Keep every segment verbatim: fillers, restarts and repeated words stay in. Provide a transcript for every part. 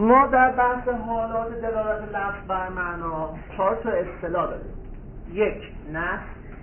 ما در بحث حالات دلالت لفظ بر معنا چهار تا اصطلاح داریم. یک، نص.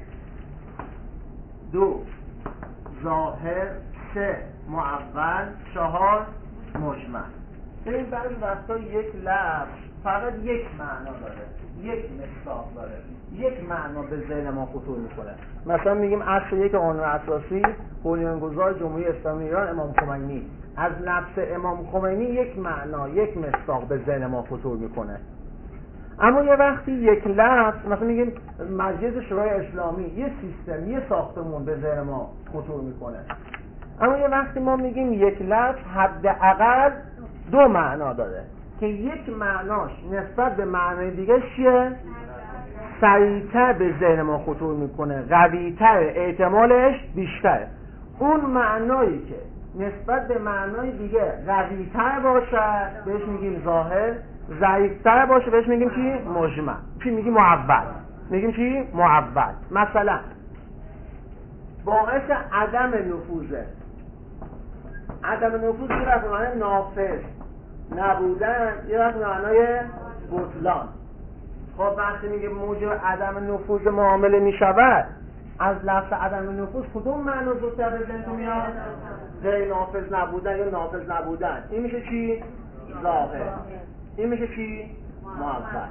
دو، ظاهر. سه، معول. چهار، مجمل. ببین بعضی وقتا یک لفظ فقط یک معنا داره، یک مصداق داره، یک معنا به ذهن ما خطور میکنه. مثلا میگیم اصل یک قانون اساسی بنیانگذار جمهوری اسلامی ایران امام خمینی. از لفظ امام خمینی یک معنا، یک مصداق به ذهن ما خطور میکنه. اما یه وقتی یک لفظ، مثلا میگیم مجلس شورای اسلامی، یه سیستم، یه ساختمون به ذهن ما خطور میکنه. اما یه وقتی ما میگیم یک لفظ حداقل دو معنا داره که یک معناش نسبت به معنای دیگه چیه؟ سریعتر به ذهن ما خطور میکنه، قوی‌تر، احتمالش بیشتره. اون معنایی که نسبت به معنای دیگه قوی‌تر باشه بهش میگیم ظاهر، ضعیف‌تر باشه بهش میگیم چی؟ مجمل. چی میگیم؟ معول. میگیم چی؟ معول. مثلا باعث عدم نفوذه. عدم نفوذ یه وقت معنی نافذ نبودن، یه وقت معنای بطلان. خب وقتی میگه موجب عدم نفوذ معامله میشود، از لفظ عدم نفوذ کدوم معنا زودتر به ذهن میاد؟ غیر نافذ نبودن یا نافذ نبودن. این میشه چی؟ ظاهر. این میشه چی؟ معول.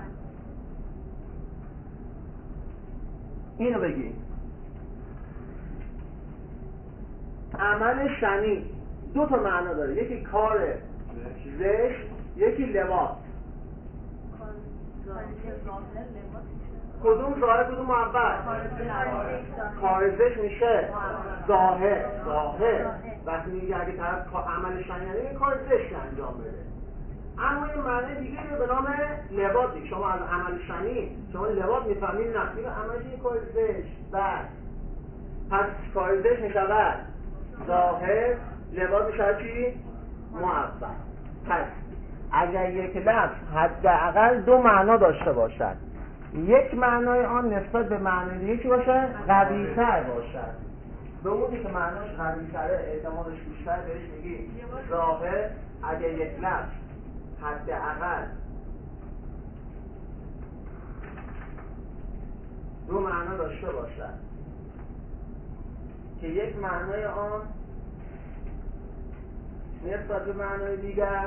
اینو بگی. عمل شنی دو تا معنا داره، یکی کار زشت، یکی لباس. کدوم ظاهر کدوم معول؟ کار زشت میشه ظاهر. ظاهر وقتی میگه اگه طرف عمل شنی یعنی این کار زشت انجام بده. اما یه معنی دیگه رو به نام لباس دیگه. شما از عمل شنی شما لباس میفهمید، نه میگه عملش این کار زشت. بعد پس کار زشت میشود ظاهر، لباس میشود چی؟ معول. پس اگر یک لفظ حداقل دو معنا داشته باشد، یک معنای آن نسبت به معنای دیگه چی باشه؟ قوی‌تر باشد. به اونی که معناش قوی‌تره، احتمالش بیشتر، بهش میگی ظاهر. اگر یک لفظ حداقل دو معنا داشته باشد که یک معنای آن نسبت به معنای دیگر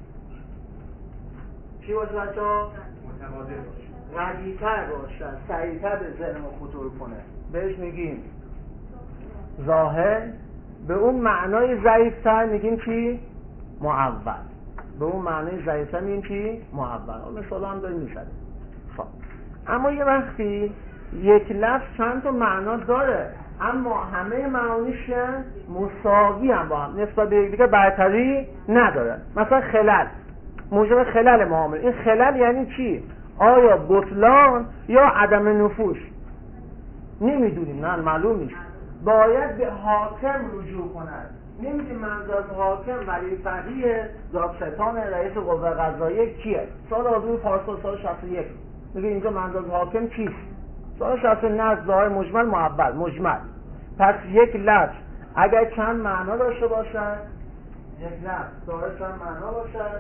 چی باشه بچه‌ها؟ متبادل باشه، قوی‌تر باشه، سریع‌تر به ذهن ما خطور کنه، بهش میگیم ظاهر. به اون معنای ضعیف‌تر میگیم چی؟ معول. به اون معنای ضعیف‌تر میگیم چی؟ معول. مثلا هم داریم می‌زنیم. خب اما یه وقتی یک لفظ چند تا معنا داره اما همه معانیش مساوی هم با هم، نسبت به یکدیگر برتری نداره. مثلا خلل، موجب خلل معامله. این خلل یعنی چی؟ آیا بطلان یا عدم نفوذ؟ نمیدونیم، نه معلوم نیست. باید به حاکم رجوع کند. نمیدونیم منظور از حاکم ولی فقیه، دادستان، رئیس قوه قضاییه کیه؟ سال آزمون پارسال سال شصت و یک میگه اینجا منظور حاکم کیست؟ سال شصت و نه ظاهر، مجمل، معول. مجمل. پس یک لفظ اگر چند معنا داشته باشد، یک لفظ ظاهر چند معنا باشد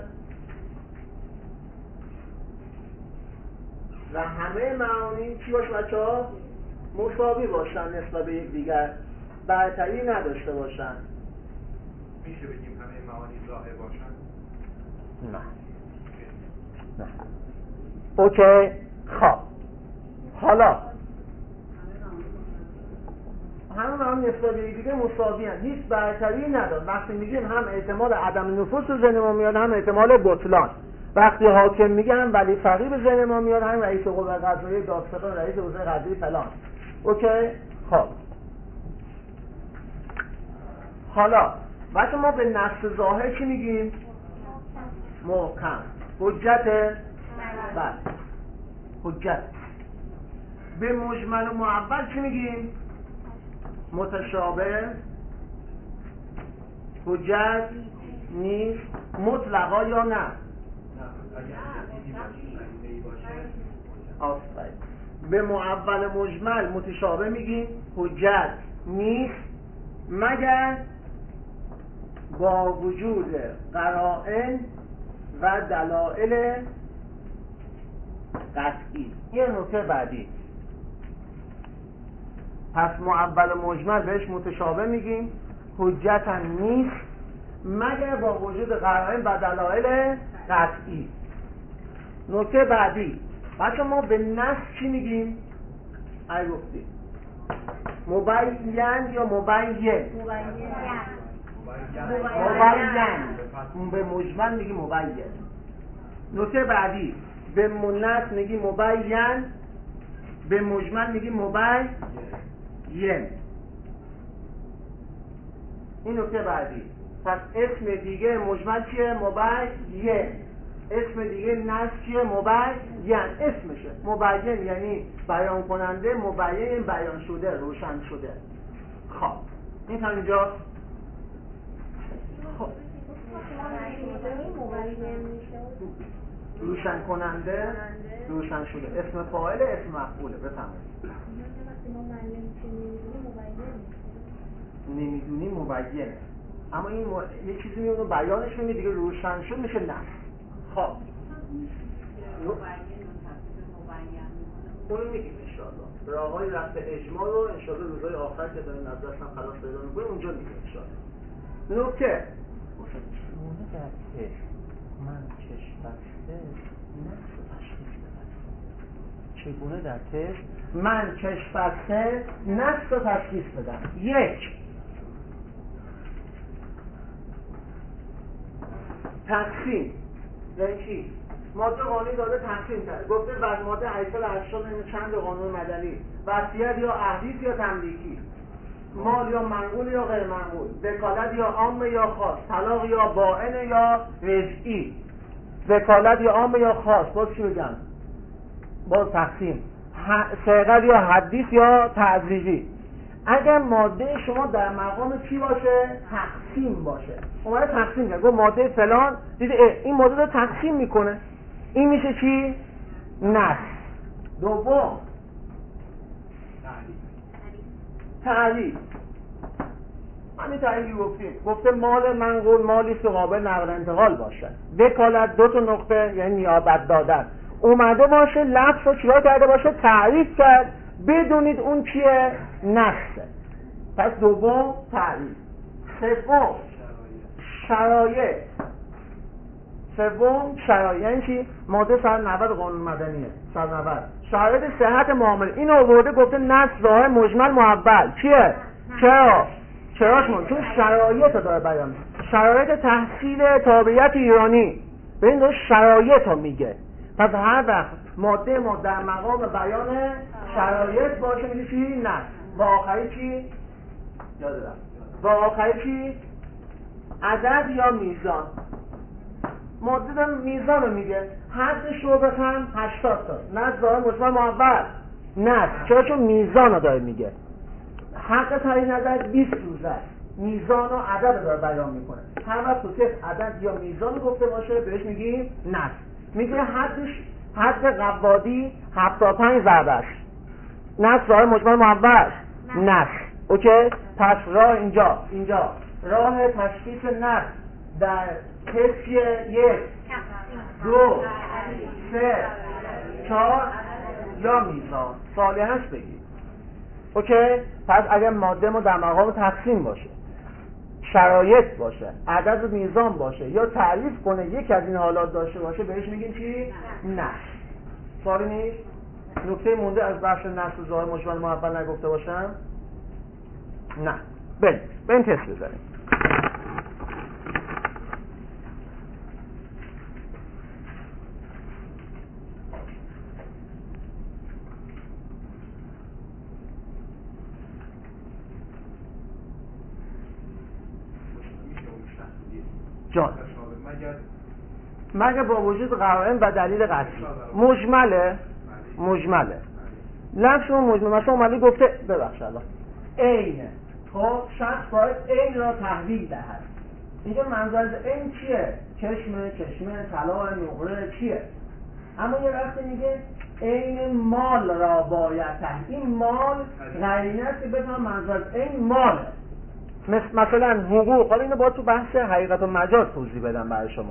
و همه معانی چی باشه بچه‌ها؟ مساوی باشن نسبت به یک دیگر، برتری نداشته باشن. میشه بگیم همه معانی ظاهر باشن؟ نه نه. اوکی. خب حالا همه معانی نسبت به یک دیگر مساوی هستند، هیچ برتری نداره. وقتی میگیم هم احتمال عدم نفوذ تو ذهن ما میاد، هم احتمال بطلان. وقتی حاکم میگه هم ولی فقیه به ذهن ما میاد، هم رئیس قوه قضاییه، دادستان، رئیس حوزه قضایی فلان. اوکی. خب حالا وقتی ما به نص ظاهر چی میگیم؟ محکم. حجت؟ بله حجت. به مجمل و معول چی میگیم؟ متشابه. حجت نیست. مطلقا یا نه؟ آفرین. به معول مجمل متشابه میگیم حجت نیست مگر با وجود قرائن و دلایل قطعی. این نکته بعدی. پس معول و مجمل بهش متشابه میگیم، حجتا نیست مگر با وجود قرائن و دلایل قطعی. نکته بعدی، بچه ما به نص چی میگیم؟ ای گفتیم مبین یا مبین؟ مبین. به مجمل میگیم مبین. نکته بعدی، به منص میگیم مبین، به مجمل میگیم مبین. این نکته بعدی. پس اسم دیگه مجمل چیه؟ مبین. اسم دیگه نص چیه؟ مبین. اسمشه مبین یعنی بیان کننده، مبین بیان شده، روشن شده. خب این تا اینجا. خب روشن کننده، روشن شده، اسم فاعل، اسم مفعوله. بفهمید نمیدونی مبینه، اما این م... یه چیزی میونه بیانش میگه دیگه، روشن شد میشه نص. خب اونو میگیم انشاءالله. به آقای رفت اجمال رو انشاءالله روزهای آخر که داریم از دستم خلاص پیدا میکنیم اونجا میگیم انشاءالله. نکته چونه در که من چشم بسته نقص و تشخیص بدم. چگونه در تشت من چشم بسته نقص و تشخیص بدم؟ یک، تقسیم. یعنی چی؟ ماده قانونی داده تقسیم کرده، گفته بعد ماده هشتصد و هشتاد چند قانون مدنی، وصیت یا احدیث یا تملیکی، مال یا منقول یا غیر منقول، وکالت یا عام یا خاص، طلاق یا باین یا رجعی. وکالت یا عام یا خاص، باز چی بگم؟ باز تقسیم. صیغت یا حدیث یا تعزیزی. اگر ماده شما در مقام چی باشه؟ تقسیم باشه. اومده تقسیم کرد، گفت ماده فلان، دیده این ماده رو تقسیم میکنه، این میشه چی؟ نص. دوم تعریف. همین تعریفی گفتیم، گفته مال منقول مالی است که قابل نقل انتقال باشه. وکالت دو تا نقطه یعنی نیابت دادن، اومده باشه لفظ رو چرا کرده باشه؟ تعریف کرد، بدونید اون چیه؟ نصه. پس دوم تعریف. سوم شرایط. سوم شرایط یعنی چی؟ ماده صد و نود قانون مدنیه. صد و نود شرایط صحت معامله. این آورده گفته نص ظاهر مجمل معول. چیه؟ چرا؟ چراش مون؟ چون شرایط رو داره بیان می‌کنه. شرایط تحصیل تابعیت ایرانی، به این داره شرایط رو میگه. پس هر وقت ماده ما در مقام بیان شرایط باشه میگه چی؟ نص. و آخری چی؟ یاد رفت. و آخری چی؟ عدد یا میزان. ماده داره میزان رو میگه، حدش رو بخم هشتاد تا، نص ظاهر مجمل معول. نص. چرا؟ چون میزان رو داره میگه. حق تعیین نظر بیست روزه، میزان و عدد رو داره بیان میکنه. هر وقت توصیف عدد یا میزان گفته باشه بهش میگیم نص. میگه حدش حد قوادی هفتاد و پنج ضرب است. نص ظاهر مجمل معول. نص. اوکی؟ پس راه اینجا اینجا راه تشخیص نص در کسیه یک، دو، سه، چهار یا میزان. سالی هست بگید. اوکی؟ پس اگر ماده ما در مقام تقسیم باشه، شرایط باشه، عدد و میزان باشه، یا تعریف کنه یکی از این حالات داشته باشه، بهش میگیم چی؟ نص. سوالی نیست؟ نکته مونده از بحث نص و ظاهر مجمل معول نگفته باشم؟ نه. بریم بریم تست بزنیم. جان مگه با وجود قرائن و دلیل قطعی. مجمله مجمله لفظ مجمل. مثلا اومده گفته ببخش الله عین، خب شخص باید عین را تحویل دهد. اینجا منظور از عین چیه؟ چشمه، چشمه، طلا، نقره چیه؟ اما یه وقتی میگه عین مال را باید تحویل. این مال قرینه است که بفهم منظور از عین ماله. مثلا حقوق. حالا اینو باید تو بحث حقیقت و مجاز توضیح بدم برای شما.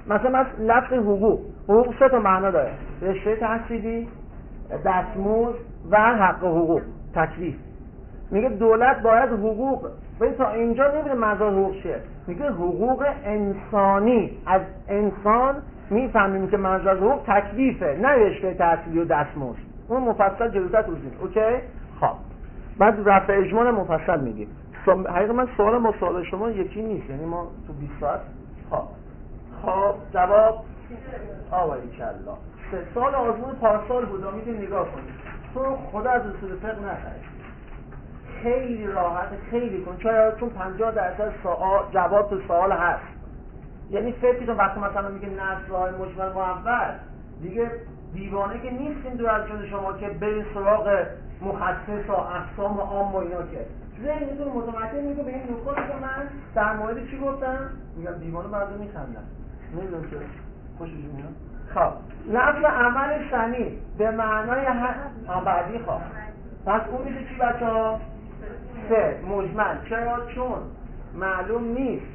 مثلا مثلا لفظ حقوق حقوق سه تا معنا داره: رشته تحصیلی، دستمزد و حق حقوق، تکلیف. میگه دولت باید حقوق، ببین تا اینجا نمیده منظور حقوق چیه، میگه حقوق انسانی. از انسان میفهمیم که منظور حقوق تکلیفه، نه رشته تحصیلی و دستمزد. اون مفصل جلوتر توضیح میدیم. اوکی؟ خب بعد رفع اجمال مفصل میگیم. حقیقتا من سوال ما سوال شما یکی نیست، یعنی ما تو بیست ساعت. خب خب جواب آوایی کلا سه سال آزمون پارسال بود، میتونی نگاه کنید. تو خدا از اصول فقه نخرید، خیلی راحت، خیلی کن. چرا؟ چون پنجاه درصد سوال جواب تو سوال هست. یعنی فکرتون وقتی مثلا میگه نص های مجمل مؤول، دیگه دیوانه که نیستین دور از جون شما که برین سراغ مخصص و اقسام عام و اینا، که ذهنتون متمرکز میگه به این نکات که من در مورد چی گفتم. میگم دیوانه بعضی میخندن، نمیدونم چرا خوششون میاد. خب لفظ عمل ثانی به معنای هم بعدی. خب پس اون میشه چی بچه‌ها؟ سه مجمل. چرا؟ چون معلوم نیست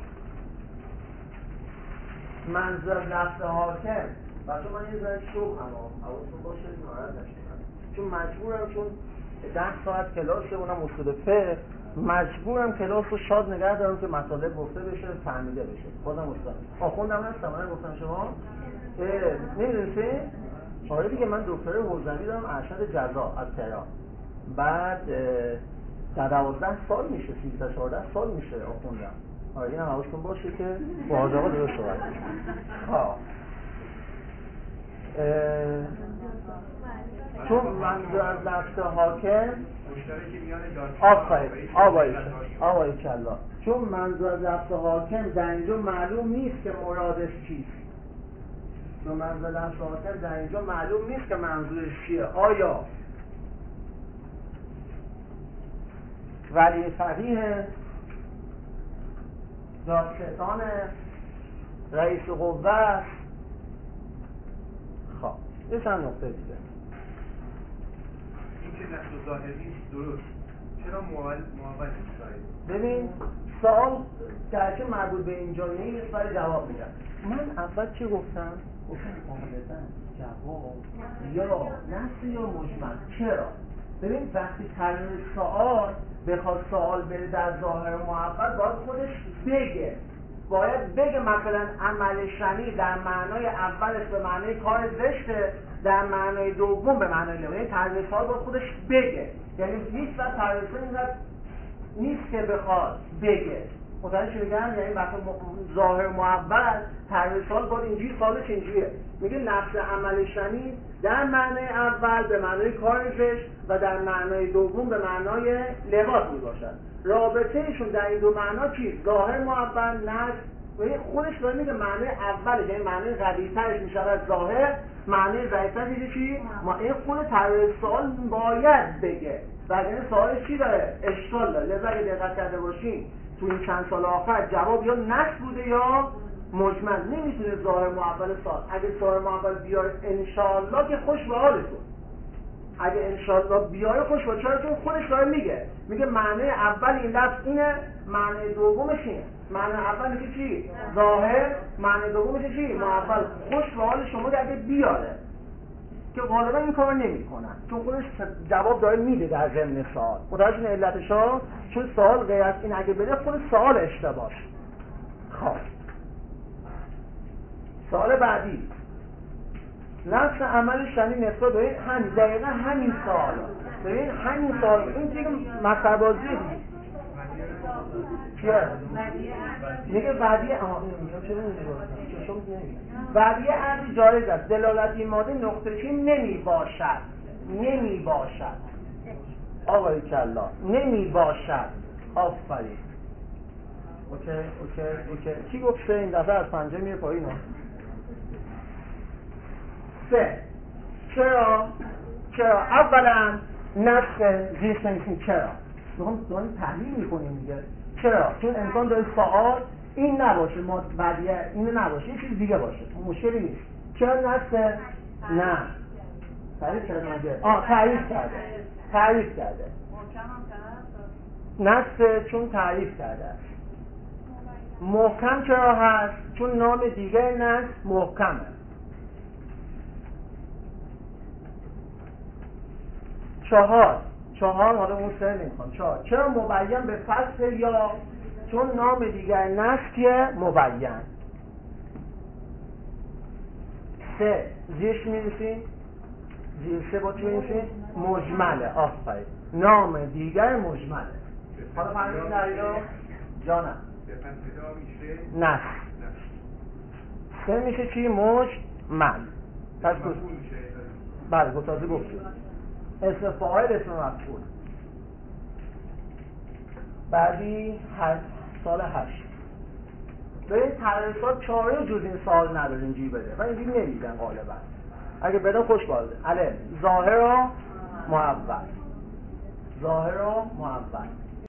منظور لفظ حاکم. بچه من یه ذره شوق هم حواستون باشه ناراحت نشید، چون مجبورم، چون ده ساعت کلاس اونم اصول فقه، مجبورم کلاس رو شاد نگه دارم که مطالب گفته بشه، فهمیده بشه. خودم استاد آخوندم هستم، من گفتم شما نمیدونستی؟ آره دیگه، من دکترای حوزوی دارم، ارشد جزا از تهران. بعد تا دوازده سال میشه، سیزده چهارده سال میشه آخوندم. آره این هم حواستون باشه که با حاج آقا درست صحبت کنید. خب چون منظور از لفظ حاکم آفرین آبایی آبایی کلا چون منظور از لفظ حاکم در اینجا معلوم نیست که مرادش چیست. چون منظور لفظ حاکم در اینجا معلوم نیست که منظورش چیه. آیا ولی فقیه، دادستان، رئیس قوه؟ خب یه چند نقطه دیگه. این که نقل ظاهری درست، چرا مؤول مؤول نیست؟ ببین سوال گرچه مربوط به اینجا نیست ولی جواب میدم. من اول چی گفتم؟ گفتم غالبا جواب یا نص یا مجمل. چرا؟ ببین وقتی طرح سوال بخواد سوال بره در ظاهر مؤول، باید خودش بگه، باید بگه مثلا عمل شنی در معنای اولش به معنای کار زشته، در معنای دوم به معنای لغوی. یعنی طرح سوال باید خودش بگه، یعنی هیچ وقت طرح سوال اینقدر نیست که بخواد بگه. متوجه چی میگم؟ یعنی وقتی ظاهر مؤول طرح سوال باید اینجوری سوالش اینجوریه، میگه نفس عمل شنی در معنای اول به معنای کار زشت و در معنای دوم به معنای لباس میباشد. رابطهشون در این دو معنا چیست؟ ظاهر مؤول نص. خودش داره میگه معنای اولش، یعنی معنای قوی‌ترش میشود ظاهر، معنای ضعیف‌ترش میشه چی؟ ما این خود طرح سوال باید بگه، وگرنه سوالش چی داره؟ اشکال داره. لذا اگه دقت کرده باشین تو این چند سال آخر جواب یا نص بوده یا مجمل. نمیتونه ظاهر مؤول سوال. اگه ظاهر مؤول بیاره انشاءالله که خوش به حالتون، اگه انشاءالله بیاره خوش به، چرا؟ چون خودش داره میگه، میگه معنی اول این لفظ اینه، معنی دومش اینه. معنی اول میگه چی؟ ظاهر. معنی دومش چی؟ مؤول. خوش به حال شما که اگه بیاره، که غالبا این کار نمیکنن چون خودش جواب داره میده در ضمن سوال. متوجه علتشو؟ چون سوال غیر از این اگه بده خود سوال اشتباهه. خب سوال بعدی، لفظ عمل شنی نسبت به همین دقیقا همین سوال. ببین همین سوال این دیگه مسئله بازی نیست. چیه؟ میگه وعده آها میگم چرا نمیگه؟ چشم نمیگه. وعده عرض جایز است. دلالتی ماده نقطه چی نمی باشد. نمی باشد. آقای کلا نمی باشد. آفرین. اوکی اوکی اوکی. کی گفت سه؟ این دفعه از پنجه میره پایین ها. سه. چرا؟ چرا؟ اولا نسخ زیر سنیسین. چرا؟ میخوام داریم تحلیل میکنیم دیگه. چرا؟ چون انسان داره سوال این نباشه، ما بعدیه این نباشه، یه چیز دیگه باشه، مشکلی نیست. چرا نسخ؟ نه تعریف کرده مگه؟ آه تعریف کرده تعریف کرده نسخ چون تعریف کرده است. محکم چرا هست؟ چون نام دیگه نص محکمه. چهار چهار حالا اون سه نمیخوام. چهار چرا مبین به فتح یا؟ چون نام دیگر نسکیه مبین. سه زیرش می‌نویسیم، زیر سه با چی می‌نویسیم؟ مجمله. آفرین، نام دیگر مجمله. حالا فهمیدین نریدو؟ جانم به فتح میشه نس. سه میشه چی؟ مجمل. پس گفت بله گفت تازه گفتیم اسم فاعل اسم مفعول. بعدی هشت سال هشت. به این تدریسات چاره جز این سال نداره اینجوری بده و اینجوری نمیدن غالبا. اگه بدن خوش بازه. الف ظاهر و معول، ظاهر و معول.